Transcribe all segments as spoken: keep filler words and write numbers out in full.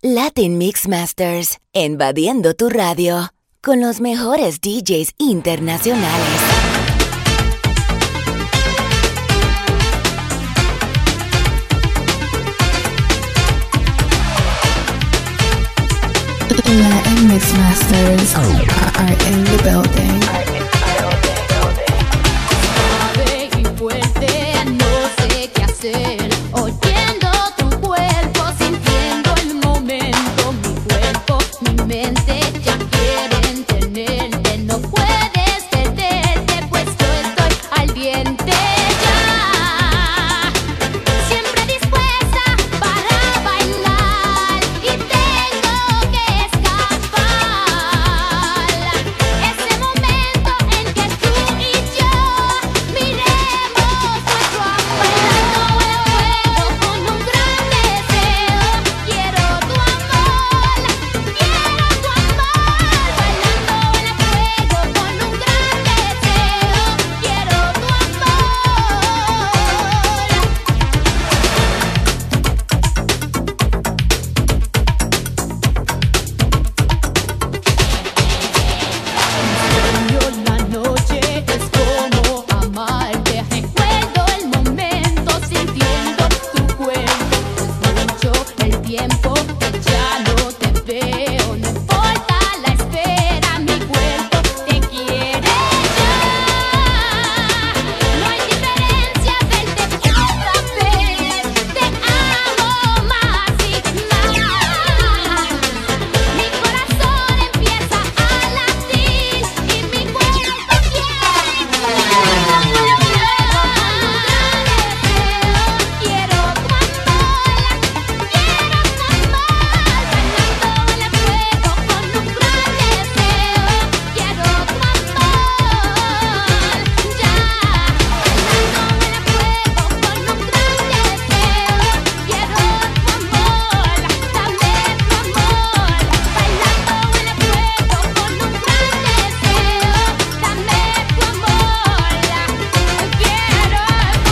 Latin Mix Masters, invadiendo tu radio con los mejores D Js internacionales. Latin Mix Masters are in the building. Suave y fuerte, no sé qué hacer. Oyendo tu cuerpo, sintiendo el momento. Mi cuerpo, mi mente ya quieren tenerte. No puedes cederte, pues yo estoy al diente ya. Siempre dispuesta para bailar y tengo que escapar. Ese momento en que tú y yo miremos nuestro amor. Bailando el fuego con un gran deseo. Quiero tu amor, quiero tu amor. Bailando el fuego con un gran deseo. Quiero tu amor. Sueño la noche, es como amarte. Recuerdo el momento, sintiendo tu cuerpo. Es mucho el tiempo que ya no te veo. No importa la espera, mi cuerpo te quiere ya. No hay diferencia, verte otra vez. Te amo más y más. Mi corazón empieza a latir y mi cuerpo quiere. Quiero tu amor, quiero tu amor. Bailando el fuego con un gran deseo. Quiero tu amor, ya. Bailando el fuego con un gran deseo. Quiero tu amor, dame tu amor. Bailando el fuego con un gran deseo. Dame tu amor, quiero tu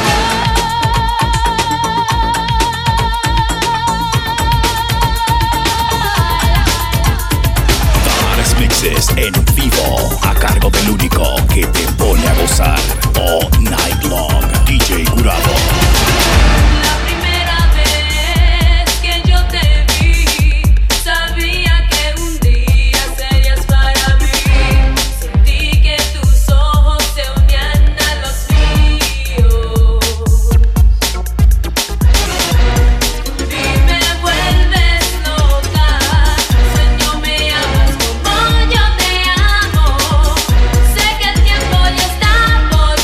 Mejores mixes en vivo a cargo del único que te pone a gozar all night long, D J Curado. La primera vez que yo te vi, sabía que un día serías para mí. Sentí que tus ojos se unían a los míos. Y me vuelves loca, sueño me amas como yo te amo. Sé que el tiempo ya está por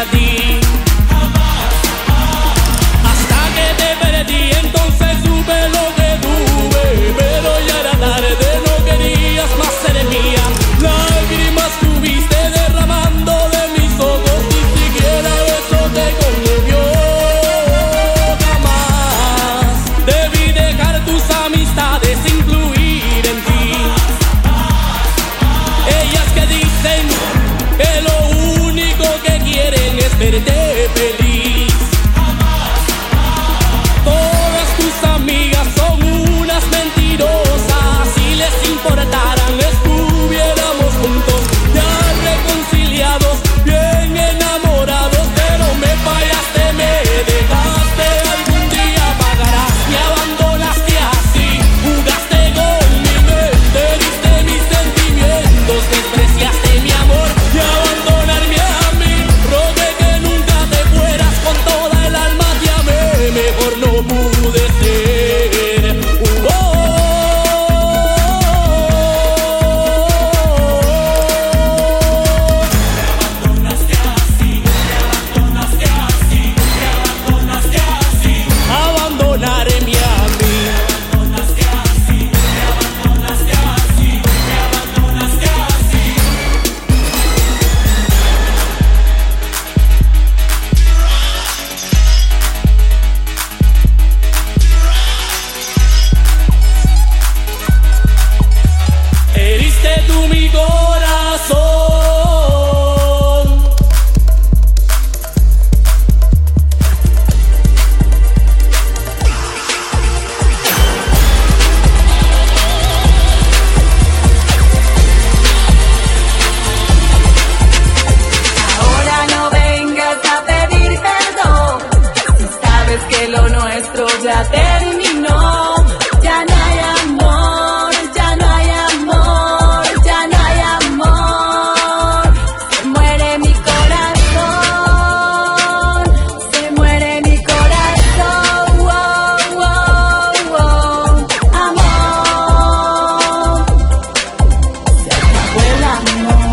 a ti. Hasta que te perdí, entonces supe lo que tuve, pero ya era tarde, no querías más ser mía. Lágrimas tuviste derramando de mis ojos, ni siquiera eso te conmovió. Jamás debí dejar tus amistades influir en ti. Ellas que dicen que lo único que quieren es verte feliz. Todas tus amigas son unas mentirosas. Si les importaran estuviéramos juntos, ya reconciliados, bien enamorados. Pero me fallaste, me dejaste, algún día pagarás. Me abandonaste así, jugaste con mi mente, heriste mis sentimientos, despreciaste mi amor y abandonarme a mí. Rogué que nunca te fueras, con toda el alma te amé, mejor no pude ser. Uh, oh, oh, abandonarme a mí. Heriste tú mi corazón. Ahora no vengas a pedir perdón, si sabes que lo nuestro ya terminó. Ya no hay amor, ya no hay amor, ya no hay amor. Se muere mi corazón, se muere mi corazón. Wow, wow, wow. Amor, se acabó el amor.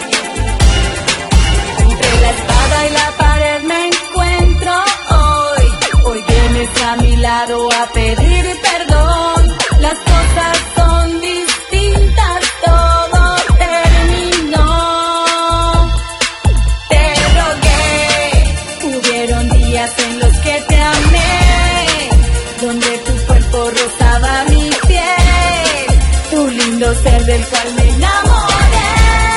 Entre la espada y la pared me encuentro hoy. Hoy vienes a mi lado a pedir perdón. Las cosas son distintas, todo terminó. Te rogué, hubieron días en los que te amé, donde tu cuerpo rozaba mi piel, tu lindo ser del cual me enamoré.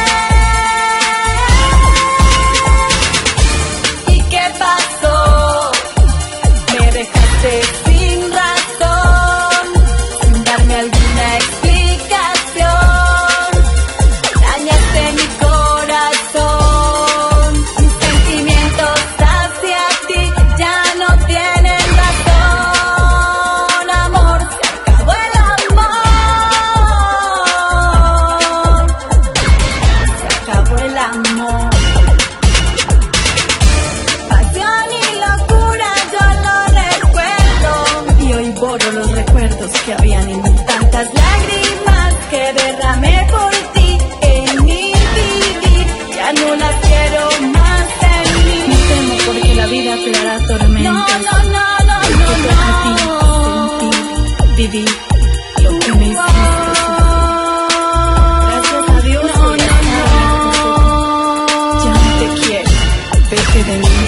¿Y qué pasó? Me dejaste sin razón, sin darme alguna explicación. Dañaste mi corazón, mis sentimientos hacia ti ya no tienen razón. Amor, se acabó el amor, se acabó el amor. Pasión y locura yo lo recuerdo, y hoy borro los recuerdos que habían en mí. Tantas lágrimas que derramé por ti en mi vivir, ya no las quiero más en mí. No temo porque la vida te dará tormentas. No, no, no, no, Y no, te toca a ti no. sentir, vivir lo que me hiciste sufrir. Gracias a Dios No, hoy no, acabo de sufrir. Ya no te quiero, vete de mí.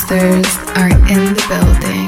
Masters are in the building.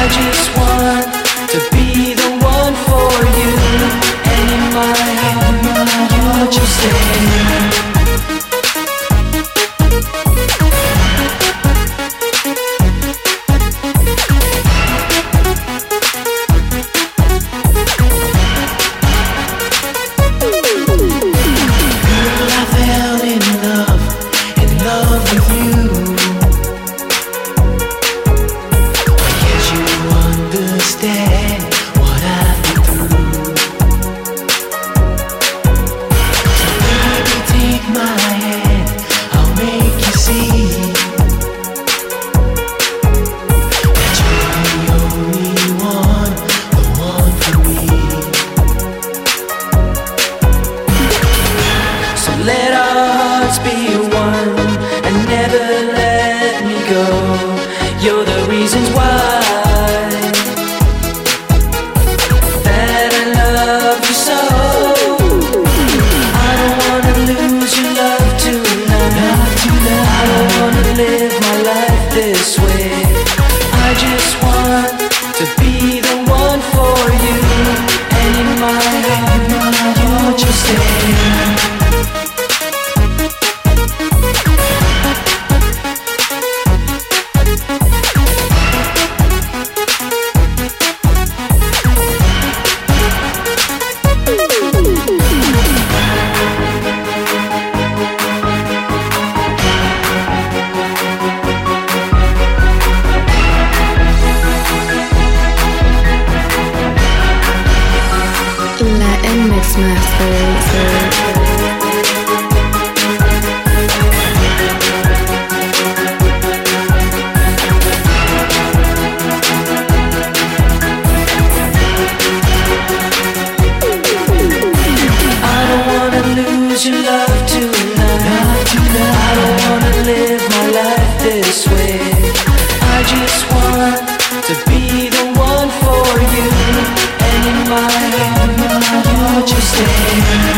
I just want to be the one for you, and in my heart, you're just there. Just stay.